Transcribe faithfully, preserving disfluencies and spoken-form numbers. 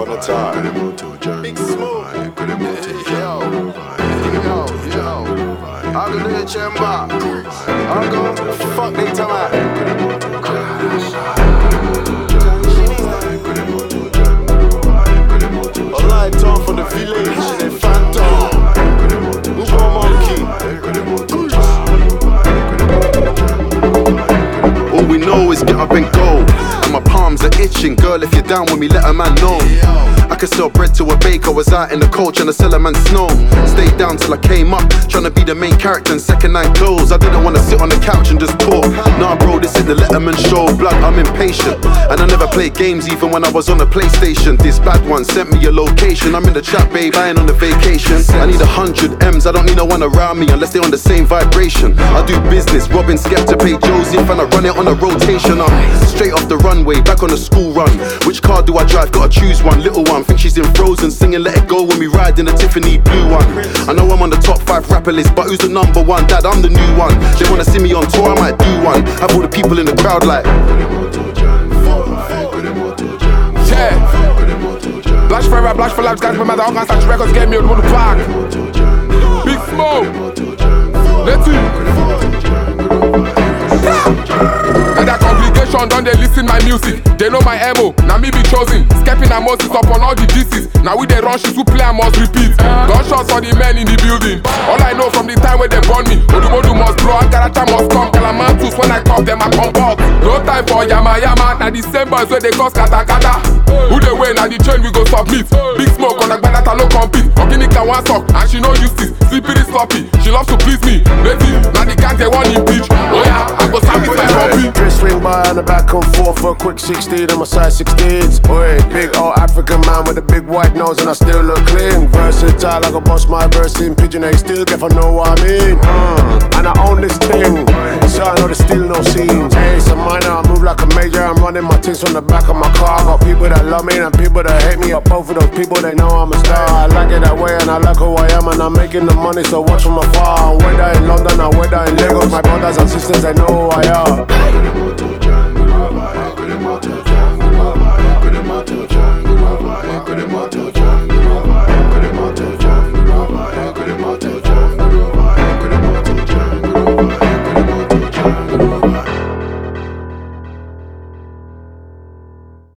upon a time. Big Smoke. Yo, yo, yo. I'm gonna do the chamber. I'm gonna fuck they time. Alright, time for the village. They phantom. Who got monkey? All we know is get up and go. And my palms are itching. Girl, if you're down with me, let a man know. I could sell bread to a baker. Was out in the cold trying to sell a man snow. Stayed down till I came up, trying to be the main character in second night clothes. I didn't want to sit on the couch and just talk. Nah bro, this is the Letterman show. Blood, I'm impatient. And I never played games even when I was on the PlayStation. This bad one sent me a location. I'm in the trap, babe, I ain't on the vacation. I need a hundred M's, I don't need no one around me unless they're on the same vibration. I do business, robbing Skepta, pay Joseph, and I run it on a rotation. I'm straight off the runway, back on the school run. Which car do I drive? Gotta choose one. Little one, think she's in Frozen, singing Let It Go when we ride in the Tiffany blue one. I know I'm on the top five rapper list, but who's the number one? Dad, I'm the new one. They wanna see me on tour, I might do one. Have all the people in the crowd like yeah. Blush forever, blush for life, guys, no matter how guys such records get me on the park. Big Smoke. Let's see. And that complication, don't they listen my music? They know my M O, now me be chosen. Skepping and Moses up on all the disses. Now we they run shit, who play I must repeat. Gunshots for the men in the building. All I know from the time when they born me, Odumodu must blow, Agarata must come. Calamantus when I come, them I come back. No time for yama yama, now the same boys where they cause kata kata. Who they win, now the chain we go submit. Big Smoke on the bad that no compete. Organica one sock, and she no use this. Slippery sloppy, she loves to please me. Baby, now the gang they want impeach. Oh yeah, I go service my hobby. Dress swing by on the back and forth for a quick sixteen on my size sixteens. Oi, big old African man with a big white nose and I still look clean. Versatile, I can bust my verse in Pigeon A still, if I know what I mean. Mm. And I own this thing, so I know there's still no scenes. Hey, it's a minor, I move like a major. I'm running my things from the back of my car. I got people that love me and people that hate me. But both of those people, they know I'm a star. I like it that way and I like who I am. And I'm making the money, so watch from afar. Whether in London or whether in Lagos, my brothers and sisters, they know who I am. Good